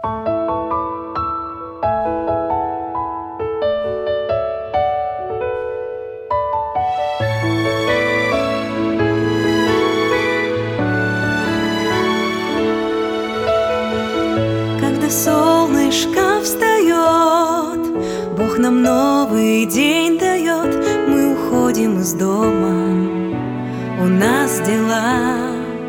Когда солнышко встает, Бог нам новый день дает. Мы уходим из дома, у нас дела.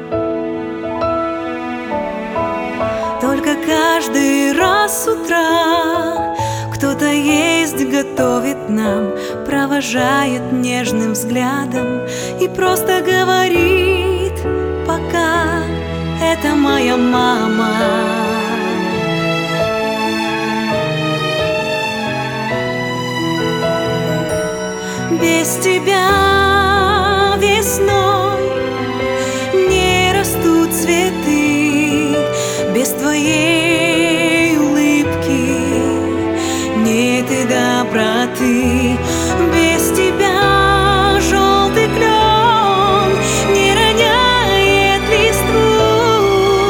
Только каждый раз с утра кто-то есть, готовит нам, провожает нежным взглядом и просто говорит: пока, это моя мама. Без тебя весной не растут цветы, без твоей улыбки нет и доброты. Без тебя желтый клен не роняет листву.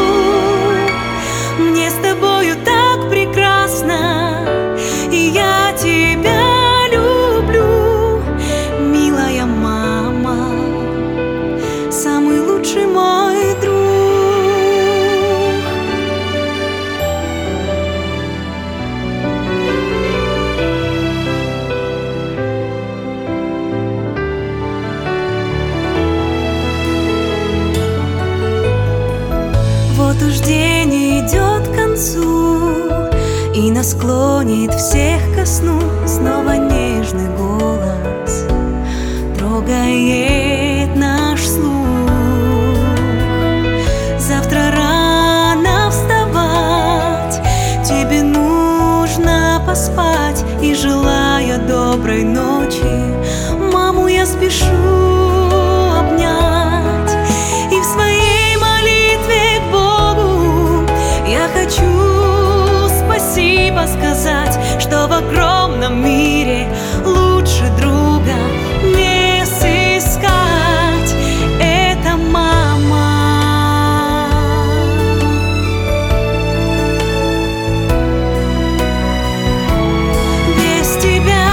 Мне с тобою так прекрасно, и я тебя самый лучший мой друг. Вот уж день идет к концу, и нас клонит всех ко сну. Снова нежный голос трогает наш слух. Завтра рано вставать, тебе нужно поспать. И желая доброй ночи, маму я спешу обнять. И в своей молитве к Богу я хочу спасибо сказать, что в огромном мире лучше друга не сыскать. Это мама. Без тебя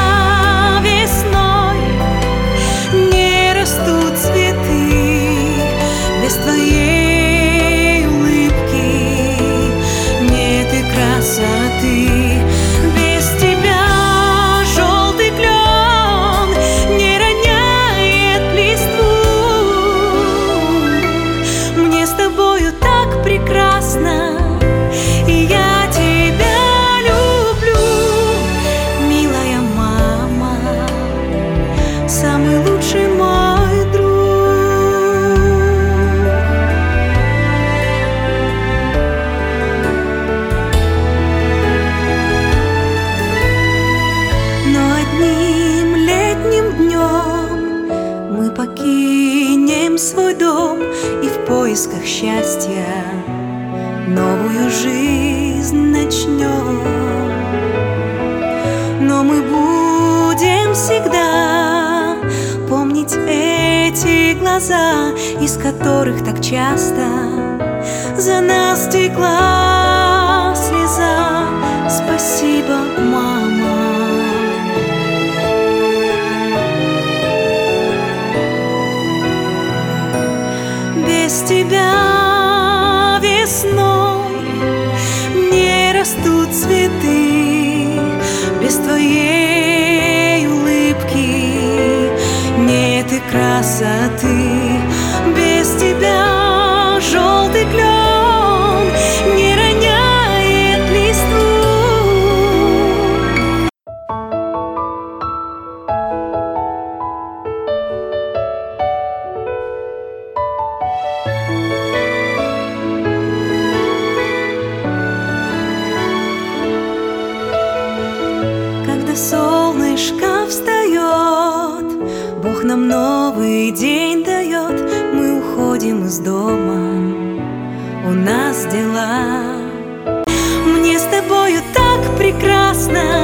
весной не растут цветы, без твоей улыбки нет и красоты. Без тебя желтый клен не роняет листву. Мне с тобою так прекрасно, и я тебя люблю, милая мама, самый лучший мой друг. Но одним летним днем мы покинем свой дом и в поисках счастья новую жизнь начнем. Но мы будем всегда помнить эти глаза, из которых так часто за нас текла слеза. Спасибо, мама. Без тебя весной не растут цветы, без твоей улыбки нет и красоты. Без тебя желтый клен не роняет листву. Когда солнышко встает, Бог нам новый день дает. Мы уходим из дома, у нас дела. Мне с тобою так прекрасно,